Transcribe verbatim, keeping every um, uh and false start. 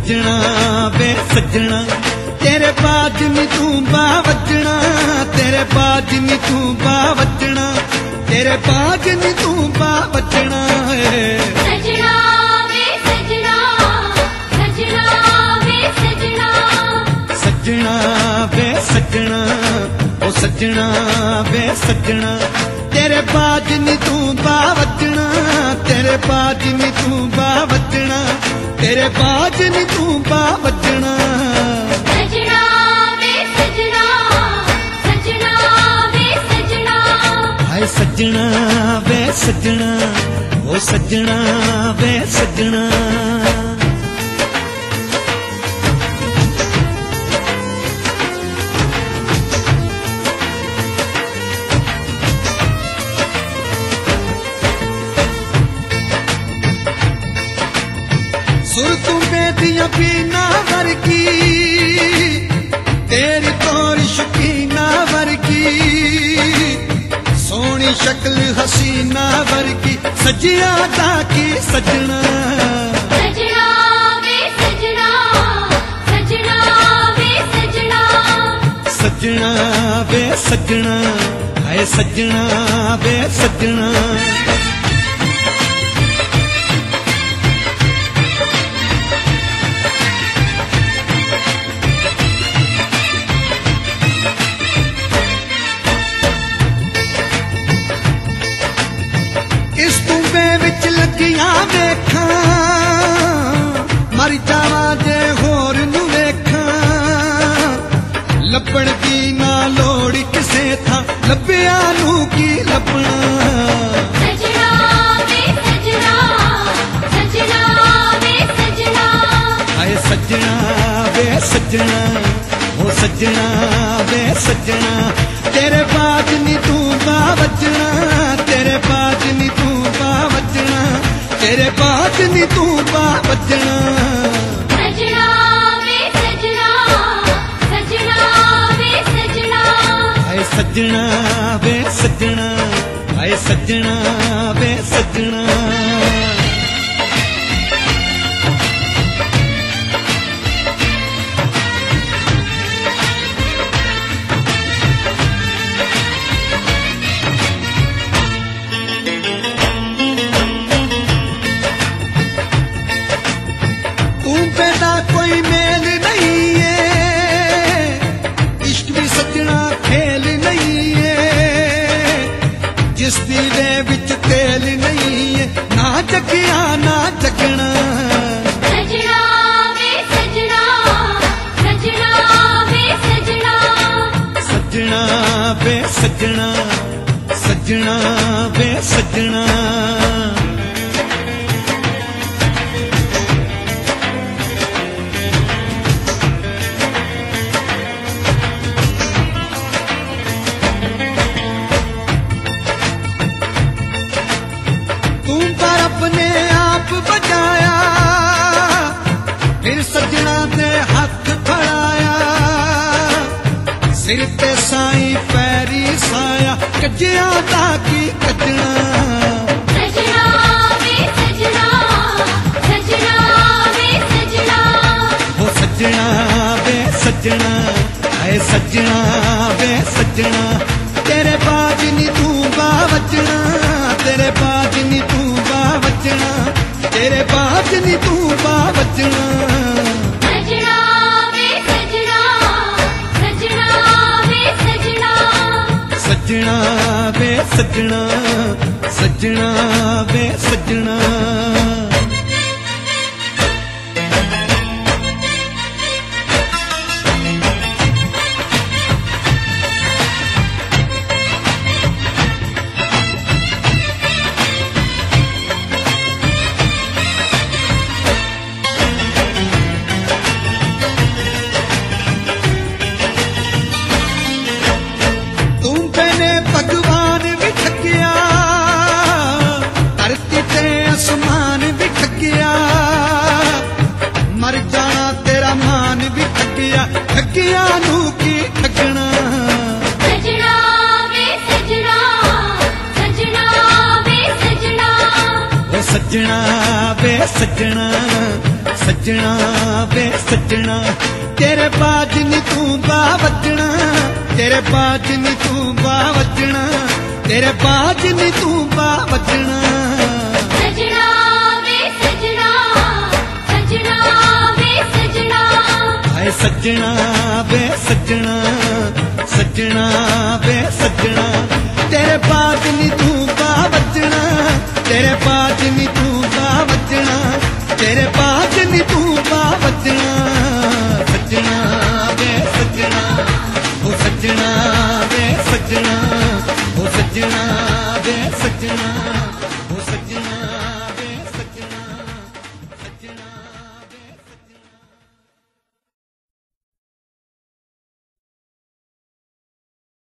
सजना वे सजना तेरे बाज नी तू बा वजना, तेरे बाज नी तू बा वजना, तेरे बाज नी तू बा वजना। सजना वे सजना, सजना वे सजना, सजना वे सजना ओ सजना वे सजना तेरे बाज नी तू बा वजना, तेरे बाज नी तू बा वजना, तेरे बाज नी तू बा वजना। सजना वे सजना, सजना वे सजना, हाय सजना वे सजना ओ सजना वे सजना। सुर तू बेदियां पीना वर्गी, तेरी तोर शकीना वर्गी, सोनी शक्ल हसीना वर्गी, सजिया ताकी सजना। सजना वे सजना, सजना वे सजना, सजना वे सजना हाय सजना वे सजना। इस तूबे विच लगियां वेखां, मर जावां जे होर नूं वेखां, लभण दी ना लोड़ किसे थां, लभ्या नूं की लभणा। सजना वे सजना, सजना वे सजना, हाय सजना वे सजना ओ सजना वे सजना तेरे बाज नी तू बा वजना, तेरे बाज नी तू बा वजना, तेरे बाज नी तू बा वजना। सजना वे सजना, सजना वे सजना, हाय सजना वे सजना हाय सजना वे सजना। कोई मेल नहीं है, इश्क भी सजना खेल नहीं है, जिस दीवे विच तेल नहीं है, ना जगिया ना जगना। सजना वे सजना, सजना वे सजना, सजना वे सजना सजना वे सजना। अपने आप बचाया फिर सजना दे हाथ फड़ाया, सिर ते साई पैरी साया, कजिया ताकी कजना। सजना वे सजना, सजना वे सजना, वो सजना वे सजना है सजना वे सजना तेरे बाज नी तू बा वजना, तेरे बाज नी तू बा वजना, तेरे बाज नी तू बा वजना। सजना वे सजना, सजना वे सजना, सजना वे सजना सजना वे सजना। भगवान भी ठगिया, धरती ते आसमान भी ठगिया, मर जाना तेरा मान भी ठगिया, ठगिया नू की ठगना। सजना वे सजना, सजना वे सजना, ओ सजना वे सजना सजना वे सजना तेरे बाज नी तू बा वजना तेरे बाज नी तू बा वजना तेरे बाज नी तू बा वजना सजना वे सजना सजना वे सजना हाय सजना वे सजना सजना वे सजना तेरे बाज नी तू बा वजना तेरे बाज नी तू बा वजना तेरे बाज नी तू बा वजना सजना वे सजना ओ सजना वे सजना ओ सजना वे सजना